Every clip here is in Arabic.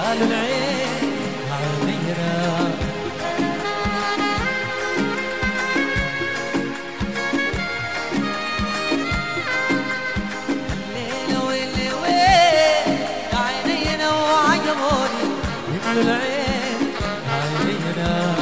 قالوا العين عينينا. الليلة واللي وين يا عينينا وعجبوني يملوا العين عينينا.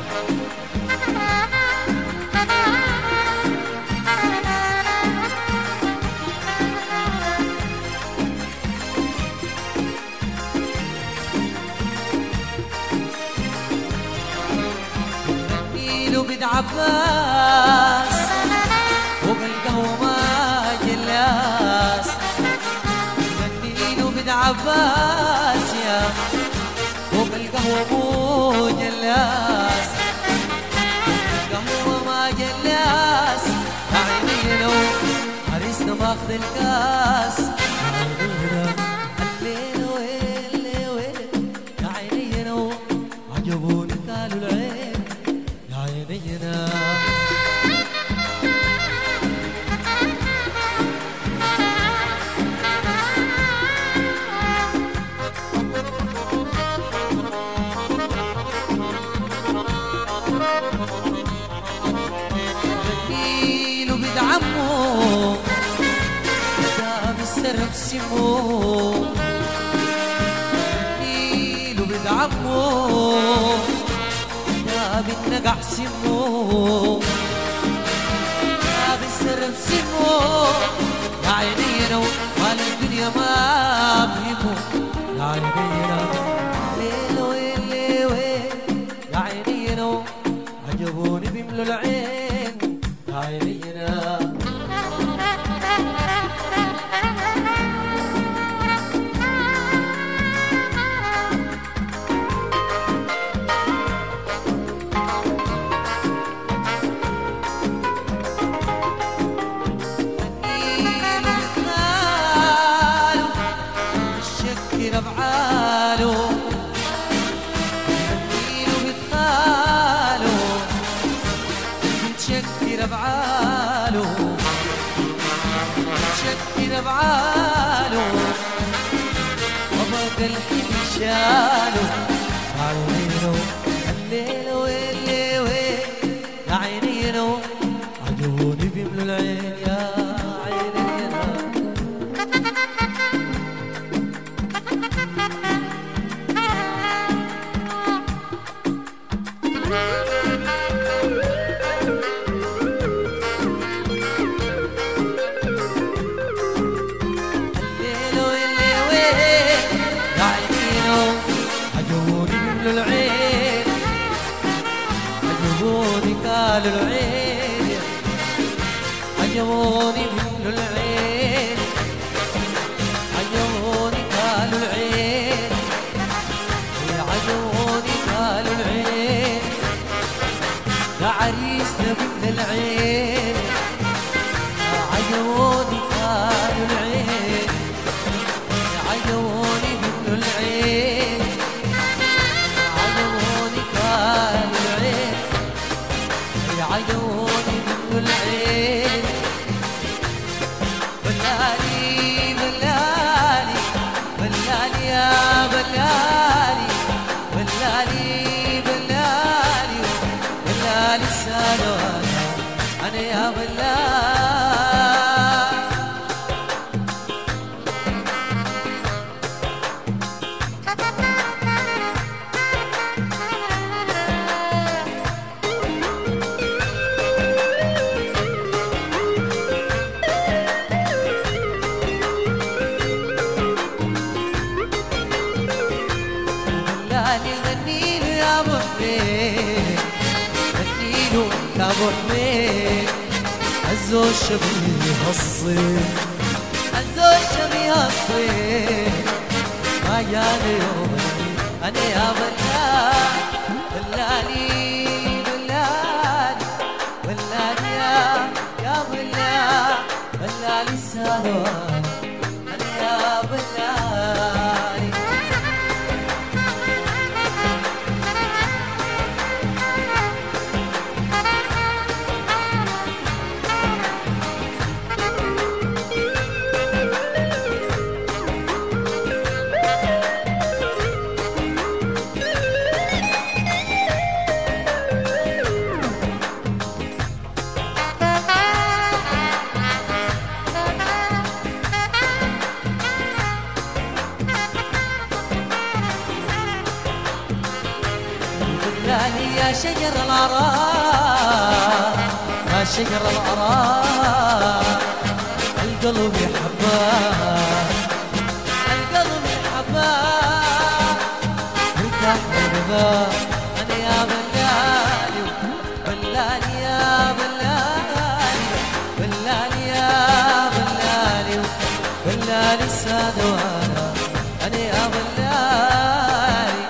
بد عباس وبالقهوة ما جلاس. غنيله بد عباس يا وبالقهوة مو جلاس. القهوة ما جلاس عينينا وعريسنا ماخذ الكاس عينينا. الليل ويلي ويلي يا عينينا عجبوني قالوا العين عينينا. غنيله بد عمو دام السرب سمو. غنيله بد عمو بالنقع سمو بالسرب سمو. يا عينينا ومال الدنيا ما بيمو يا عينينا. ليلة ويلي وين يا عينينا عجبوني بيملوا العين يا عينينا. بفعاله غنيله بخاله متشكر بفعاله متشكر بفعاله وبقى الحين شاله عينينه. الليل واللي وين يا عينينه عجبوني بيملوا العين يا عينينه. قالوا العين عجبوني بيملوا العين. عجبوني قالوا العين عجبوني قالوا العين. يا عريسنا بيملوا العين عجبوني قالوا العين. عجبوني بيملوا العين عجبوني قالوا العين. عجبوني بيملوا العين. بلالي بلالي بلالي يا بلالي بلالي بلالي بلالي سالوا أنا يا بلالي. غنيله يا ابو حميد غنيله يا ابو حميد. عزو الشبيه الصيف عزو الشبيه الصيف ما جاني يوم انا يا بلال. بلالي بلالي بلالي يا بلال بلالي سالوا انا يا بلالي. شجر العراء يا شجر العراء القلب يحبك القلب يحبك ارتاح لرضاك انا يا بلالي بلالي يا بلالي بلالي يا بلالي بلالي السادة وانا انا يا بلالي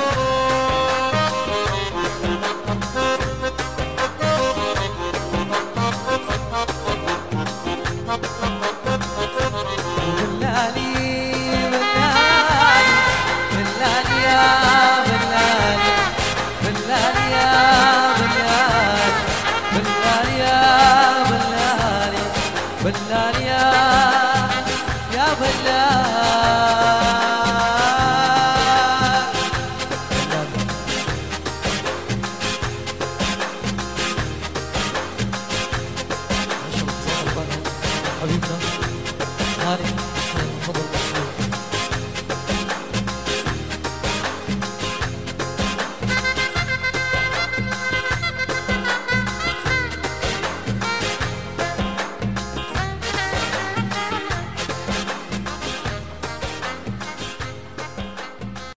بلال يا بلال حبيبنا غالي